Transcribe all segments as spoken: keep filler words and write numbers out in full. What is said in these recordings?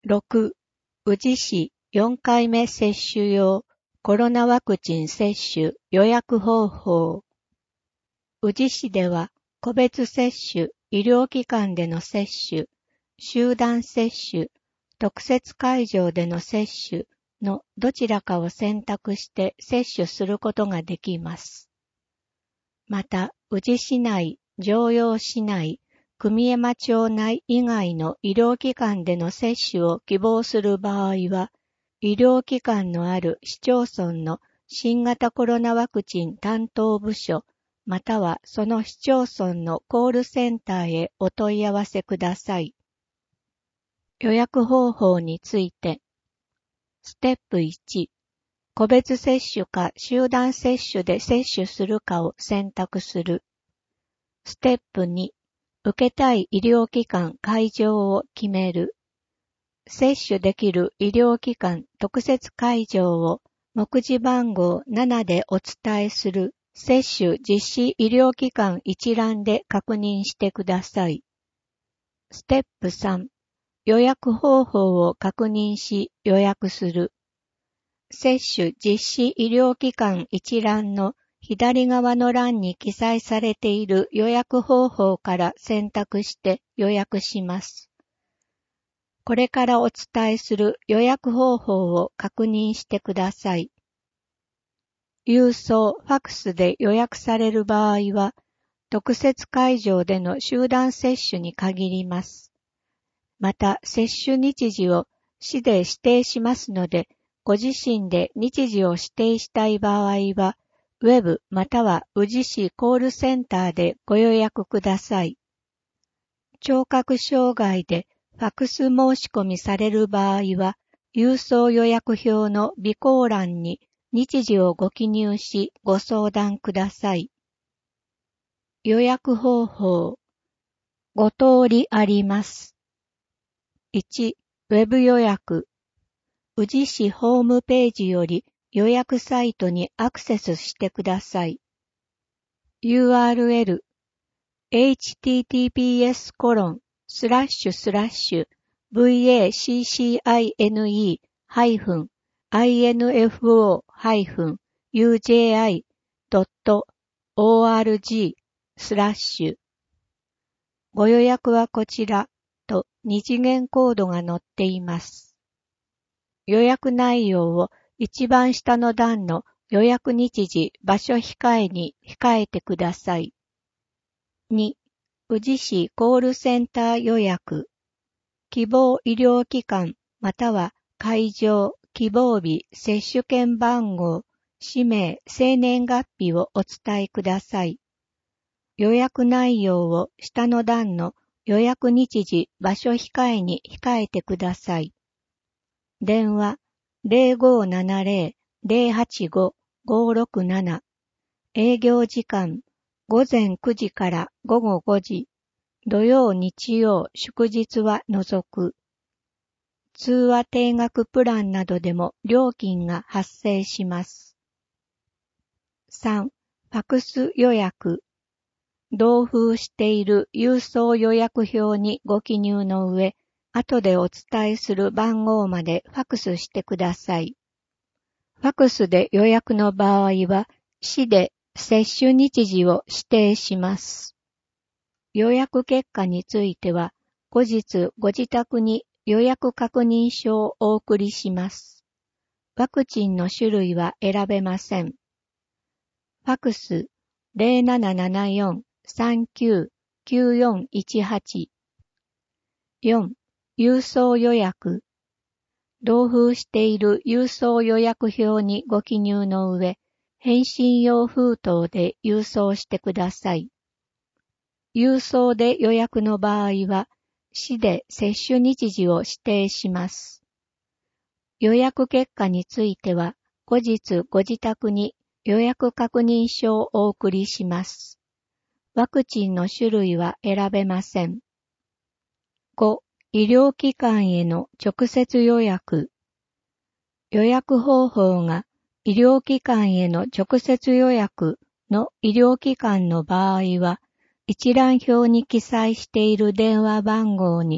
ろく、宇治市よんかいめ接種用コロナワクチン接種予約方法。宇治市では個別接種、医療機関での接種、集団接種、特設会場での接種のどちらかを選択して接種することができます。また、宇治市内、城陽市内、久御山町内以外の医療機関での接種を希望する場合は、医療機関のある市町村の新型コロナワクチン担当部署、またはその市町村のコールセンターへお問い合わせください。予約方法について、ステップいち、個別接種か集団接種で接種するかを選択する。ステップに、受けたい医療機関会場を決める。接種できる医療機関特設会場を目次番号ななでお伝えする接種実施医療機関一覧で確認してください。ステップさん、予約方法を確認し予約する。接種実施医療機関一覧の左側の欄に記載されている予約方法から選択して予約します。これからお伝えする予約方法を確認してください。郵送、ファクスで予約される場合は、特設会場での集団接種に限ります。また、接種日時を市で指定しますので、ご自身で日時を指定したい場合は、ウェブまたは宇治市コールセンターでご予約ください。聴覚障害でファクス申し込みされる場合は、郵送予約表の備考欄に日時をご記入しご相談ください。予約方法。ご通りあります。いち、ウェブ予約。宇治市ホームページより予約サイトにアクセスしてください。ユーアールエル エイチティーティーピーエスコロンスラッシュスラッシュ ブイエーシーシーアイエヌイーハイフンアイエヌエフオーハイフンユージェーアイドットオーアールジースラッシュご予約はこちらと二次元コードが載っています。予約内容を一番下の段の予約日時、場所控えに控えてください。に、宇治市コールセンター予約。希望医療機関または会場、希望日、接種券番号、氏名、生年月日をお伝えください。予約内容を下の段の予約日時、場所控えに控えてください。電話 ゼロごーななゼロ ゼロはちご ごーろくなな 営業時間午前くじから午後ごじ土曜日曜祝日は除く通話定額プランなどでも料金が発生します。さん、ファクス予約同封している郵送予約表にご記入の上後でお伝えする番号までファクスしてください。ファクスで予約の場合は、市で接種日時を指定します。予約結果については、後日ご自宅に予約確認書をお送りします。ワクチンの種類は選べません。ファクス ゼロななななよん さんきゅう きゅうよんいちはち よん郵送予約。同封している郵送予約表にご記入の上、返信用封筒で郵送してください。郵送で予約の場合は、市で接種日時を指定します。予約結果については、後日ご自宅に予約確認書をお送りします。ワクチンの種類は選べません。ご、医療機関への直接予約。予約方法が医療機関への直接予約の医療機関の場合は、一覧表に記載している電話番号に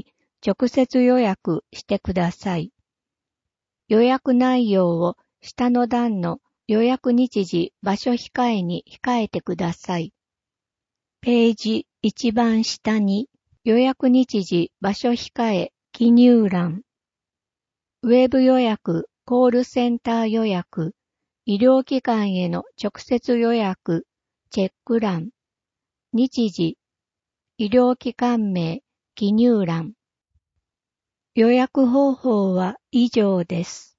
直接予約してください。予約内容を下の段の予約日時場所控えに控えてください。ページ一番下に予約日時場所控え記入欄、ウェブ予約、コールセンター予約、医療機関への直接予約、チェック欄、日時、医療機関名、記入欄。予約方法は以上です。